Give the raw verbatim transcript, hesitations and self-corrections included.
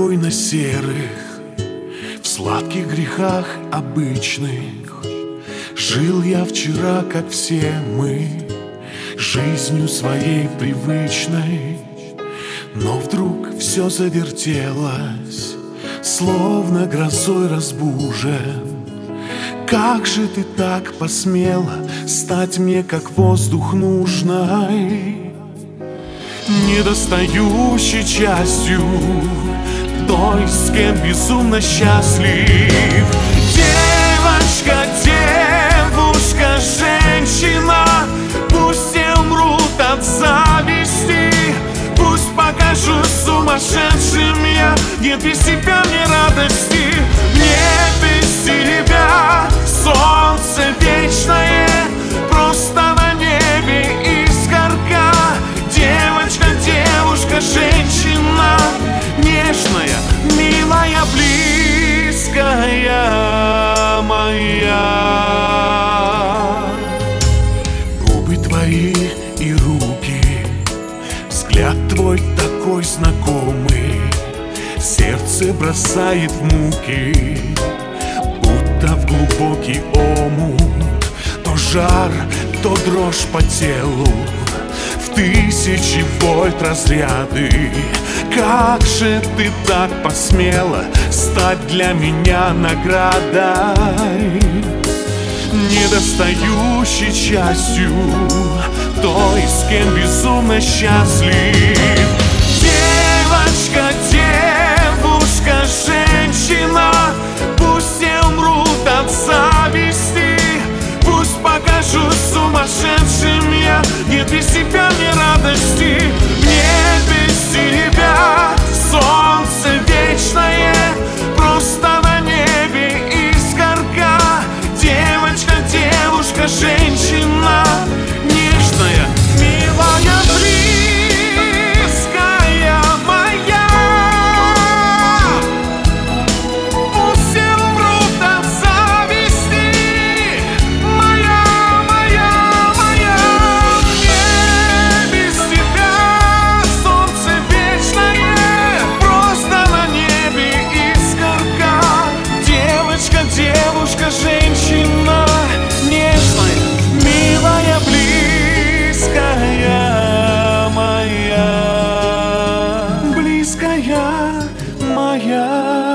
спокойно-серых, в сладких грехах обычных. Жил я вчера, как все мы, жизнью своей привычной. Но вдруг все завертелось, словно грозой разбужен. Как же ты так посмела стать мне, как воздух нужной, недостающей частью той, с кем безумно счастлив. Девочка, девушка, женщина, пусть все умрут от зависти, пусть покажусь сумасшедшим я. Нет без тебя мне радости, нет без тебя солнце вечное, просто на небе искорка. Девочка, девушка, женщина, нежная, милая, близкая моя. Губы твои и руки, взгляд твой такой знакомый, сердце бросает в муки, будто в глубокий омут. То жар, то дрожь по телу, в тысячи вольт разряды. Как же ты так посмела стать для меня наградой, недостающей частью той, с кем безумно счастлив. Девочка, девушка, женщина, пусть все умрут от зависти, пусть покажусь сумасшедшим я. Нет без тебя мне радости, нет без тебя солнце вечное, просто на небе искорка. Девочка, девушка, женщина, нежная, милая, близкая моя. Пусть все умрут от зависти, моя, моя, моя. Мне без тебя солнце вечное, просто на небе искорка. Девочка, девушка, женщина, нежная, милая, близкая моя, близкая моя.